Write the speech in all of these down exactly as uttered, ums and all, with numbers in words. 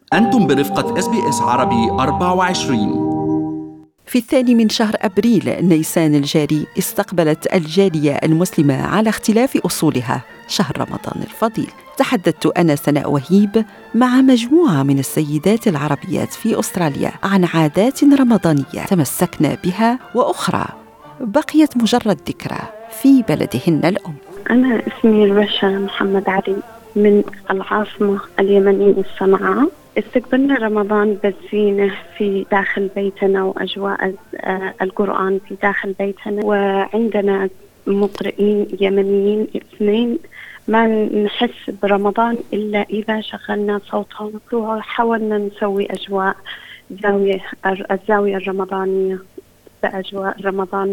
أنتم برفقة إس بي إس عربي أربعة وعشرين. في الثاني من شهر أبريل نيسان الجاري استقبلت الجالية المسلمة على اختلاف أصولها شهر رمضان الفضيل. تحدثت أنا سناء وهيب مع مجموعة من السيدات العربيات في أستراليا عن عادات رمضانية تمسكنا بها وأخرى بقيت مجرد ذكرى في بلدهن الأم. أنا اسمي الباشا محمد علي من العاصمة اليمنية صنعاء. استقبلنا رمضان بالزينة في داخل بيتنا وأجواء القرآن في داخل بيتنا، وعندنا مقرئين يمنيين اثنين. ما نحس برمضان إلا إذا شغلنا صوتهم، وحاولنا نسوي أجواء زاوية الزاوية الرمضانية بأجواء رمضان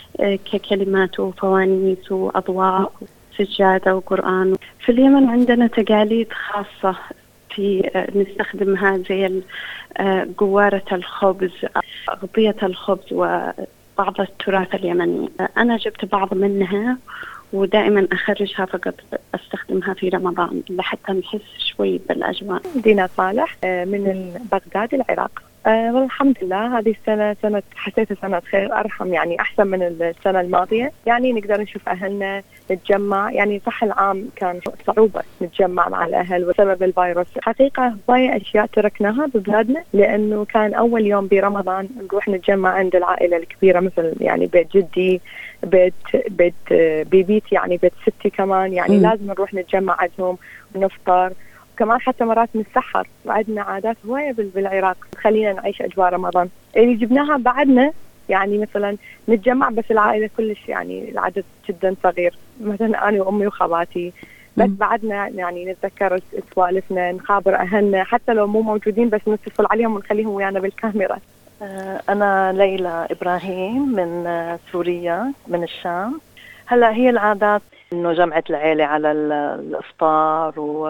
ككلمات وفوانيس وأضواء سجادة وقرآن. في اليمن عندنا تقاليد خاصة في نستخدمها زي قوارة الخبز، أغطية الخبز وبعض التراث اليمني. أنا جبت بعض منها ودائما أخرجها فقط أستخدمها في رمضان لحتى نحس شوي بالأجواء. دينا صالح من بغداد العراق. أه والحمد لله هذه السنة سنة حسيتها سنة خير أرحم، يعني أحسن من السنة الماضية. يعني نقدر نشوف أهلنا نتجمع، يعني صح العام كان صعوبة نتجمع مع الأهل بسبب الفيروس. حقيقة هواية أشياء تركناها ببلادنا، لأنه كان أول يوم برمضان نروح نتجمع عند العائلة الكبيرة، مثل يعني بيت جدي، بيت بيت بيبيت، يعني بيت ستي كمان، يعني م. لازم نروح نتجمع عندهم ونفطر. كمان حتى مرات نتسحر، وعندنا عادات هواية بالعراق تخلينا نعيش أجواء رمضان اللي جبناها بعدنا. يعني مثلا نتجمع بس العائلة كلش، يعني العدد جدا صغير، مثلا أنا وأمي وخواتي بس. بعدنا يعني نتذكر سوالفنا، نخابر أهلنا حتى لو مو موجودين، بس نتصل عليهم ونخليهم ويانا بالكاميرا. أنا ليلى إبراهيم من سوريا من الشام. هلا هي العادات إنه جمعة العيلة على الإفطار و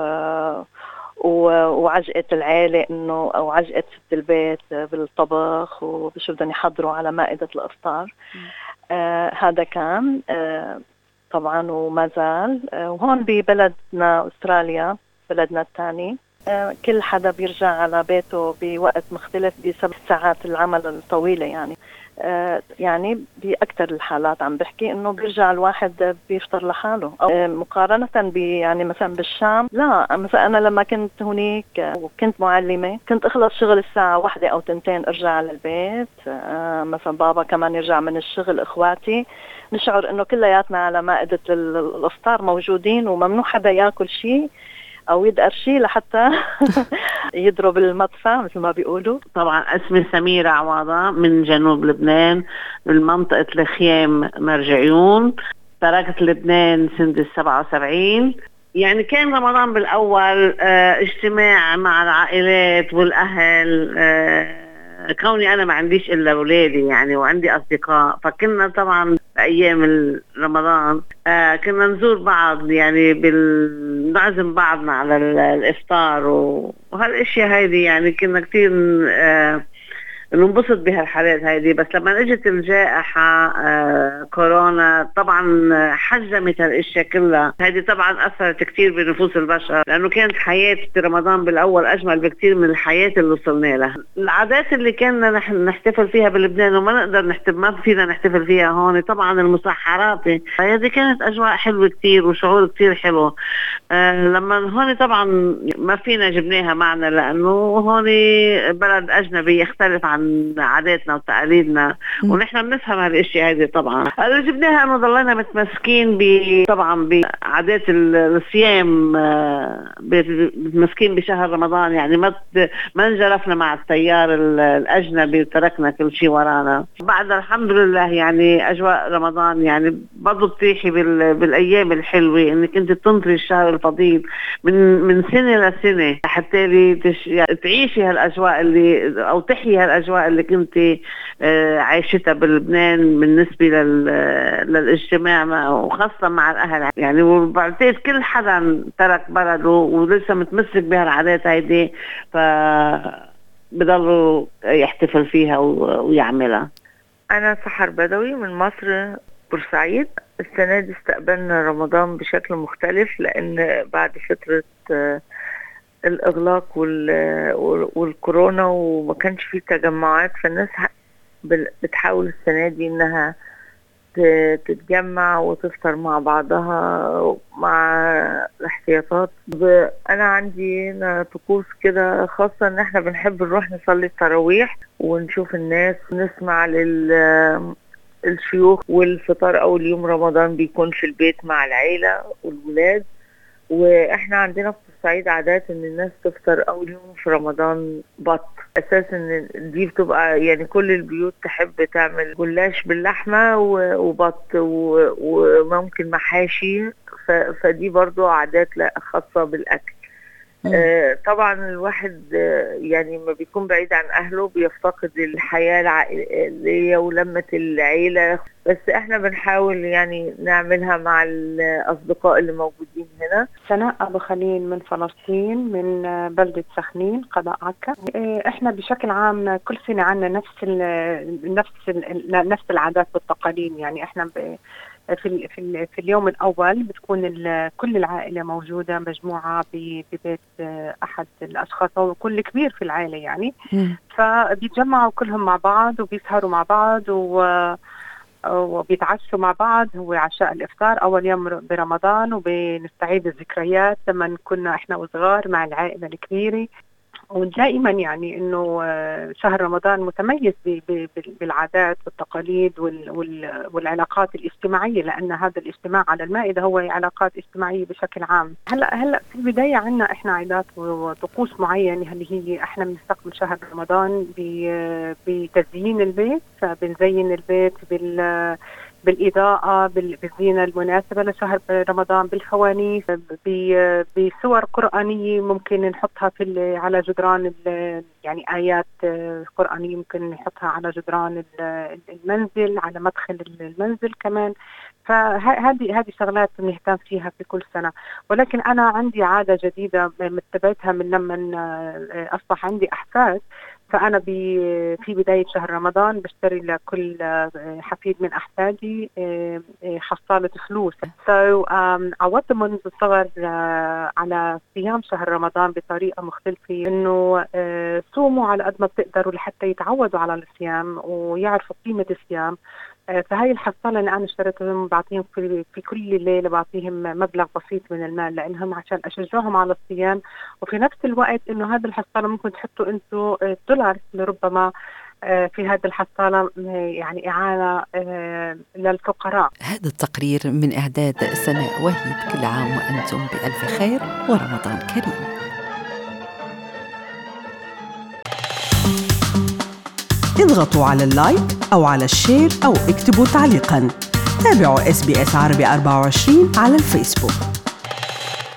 وعجقة العيلة إنه أو عجقة ست البيت بالطبخ وبشو بدهم يحضروا على مائدة الإفطار. آه هذا كان آه طبعا وما زال. آه وهون ببلدنا أستراليا بلدنا الثاني، آه كل حدا بيرجع على بيته بوقت مختلف بسبب ساعات العمل الطويلة. يعني آه يعني بأكثر الحالات عم بحكي إنه بيرجع الواحد بيفطر لحاله. آه مقارنة ب يعني مثلا بالشام، لا مثلا أنا لما كنت هناك وكنت معلمة كنت أخلص شغل الساعة واحدة أو تنتين أرجع على البيت. آه مثلا بابا كمان يرجع من الشغل، إخواتي نشعر إنه كلياتنا على مائدة الإفطار موجودين، وممنوع حدا يأكل شيء أو يدقر شيء لحتى يضرب المطفى مثل ما بيقولوا. طبعا اسمي سميرة عواضة من جنوب لبنان من منطقة الخيام مرجعيون. تركت لبنان سنة السبعة وسبعين. يعني كان رمضان بالأول اه اجتماع مع العائلات والأهل. اه كوني أنا ما عنديش إلا أولادي يعني وعندي أصدقاء، فكنا طبعا أيام رمضان آه كنا نزور بعض، يعني بنعزم بعضنا على الإفطار وهالأشياء هذه. يعني كنا كتير آه ننبسط بهالحالات هذه. بس لما اجت الجائحة آه كورونا طبعا حجمت هالاشياء كلها. هذه طبعا اثرت كتير بنفوس البشر، لانه كانت حياة رمضان بالاول اجمل بكتير من الحياة اللي وصلنا لها. العادات اللي كنا نحن نحتفل فيها بلبنان وما نقدر نحتفل ما فينا نحتفل فيها هون، طبعا المسحرات. هذه كانت اجواء حلوة كتير وشعور كتير حلو. آه لما هون طبعا ما فينا جبناها معنا، لانه هون بلد اجنبي يختلف عن عاداتنا وتقاليدنا، ونحن بنفهم هالاشياء هذه. طبعا اللي جبناها انه ضلينا متمسكين ب طبعا بعادات الصيام، متمسكين بشهر رمضان. يعني ما ما انجرفنا مع التيار الاجنبي وتركنا كل شيء ورانا. بعد الحمد لله يعني اجواء رمضان يعني برضو بتريحي بالايام الحلوه، انك انت تنطري الشهر الفضيل من من سنه لسنه حتى تعيشي هالاجواء اللي او تحيي هالاجواء اللي كنت عايشتها بلبنان بالنسبة للاجتماع وخاصة مع الأهل. يعني وبعتقد كل حدا ترك بلده ولسه متمسك بهالعادات هيدي، فبضلوا يحتفل فيها ويعملها. أنا سحر بدوي من مصر بورسعيد. السنة دي استقبلنا رمضان بشكل مختلف، لأن بعد فترة الإغلاق وال- والكورونا وما كانش فيه تجمعات، فالناس بتحاول السنة دي إنها تتجمع وتفطر مع بعضها مع الاحتياطات. أنا عندي طقوس كده خاصة إن إحنا بنحب نروح نصلي التراويح ونشوف الناس، نسمع للشيوخ، والفطار أول يوم رمضان بيكون في البيت مع العيلة والولاد. واحنا عندنا في الصعيد عادات ان الناس تفطر اول يوم في رمضان بط، اساس ان دي بتبقى يعني كل البيوت تحب تعمل جلاش باللحمة وبط وممكن محاشي، فدي برضو عادات خاصة بالاكل. آه طبعا الواحد آه يعني ما بيكون بعيد عن اهله بيفتقد الحياة العائلية ولمة العيلة، بس احنا بنحاول يعني نعملها مع الاصدقاء اللي موجودين هنا. سناء ابو خليل من فلسطين، من بلدة سخنين قضاء عكا. احنا بشكل عام كل سنة عنا نفس ال نفس ال نفس العادات والتقاليد. يعني احنا في في في اليوم الاول بتكون كل العائله موجوده مجموعه ببيت احد الاشخاص او كل كبير في العائله يعني، فبيتجمعوا كلهم مع بعض وبيسهروا مع بعض و وبيتعشوا مع بعض. هو عشاء الافطار اول يوم برمضان، وبنستعيد الذكريات لما كنا احنا وصغار مع العائله الكبيره. ودائما يعني انه شهر رمضان متميز بالعادات والتقاليد والعلاقات الاجتماعيه، لان هذا الاجتماع على المائده هو علاقات اجتماعيه بشكل عام. هلا هلا في البدايه عندنا احنا عادات وطقوس معينه اللي هي احنا بنستقبل شهر رمضان بتزيين البيت، فبنزين البيت بال بالإضاءة، بالزينة المناسبة لشهر رمضان، بالفوانيس، بصور قرآنية ممكن نحطها في على جدران، يعني آيات قرآنية ممكن نحطها على جدران المنزل، على مدخل المنزل كمان. فهذه هذه شغلات بنهتم فيها في كل سنة. ولكن أنا عندي عادة جديدة متبعتها من لما أصبح عندي أحفاد. فأنا في بداية شهر رمضان بشتري لكل حفيد من أحفادي حصالة فلوس. so um, عودت منذ الصغر uh, على صيام شهر رمضان بطريقة مختلفة، إنه uh, صوموا على قد ما بتقدروا لحتى يتعودوا على الصيام ويعرفوا قيمة الصيام. فهي الحصالة اللي أنا اشتريتهم بعطيهم في, في كل ليلة بعطيهم مبلغ بسيط من المال لأنهم عشان أشجعهم على الصيام. وفي نفس الوقت إنه هذا الحصالة ممكن تحطوا أنتوا دولار لربما في هذه الحصالة يعني إعانة للفقراء. هذا التقرير من إعداد سناء وهيب. كل عام وأنتم بألف خير ورمضان كريم. اضغطوا على اللايك أو على الشير أو اكتبوا تعليقاً. تابعوا إس بي إس عربي أربعة وعشرين على الفيسبوك.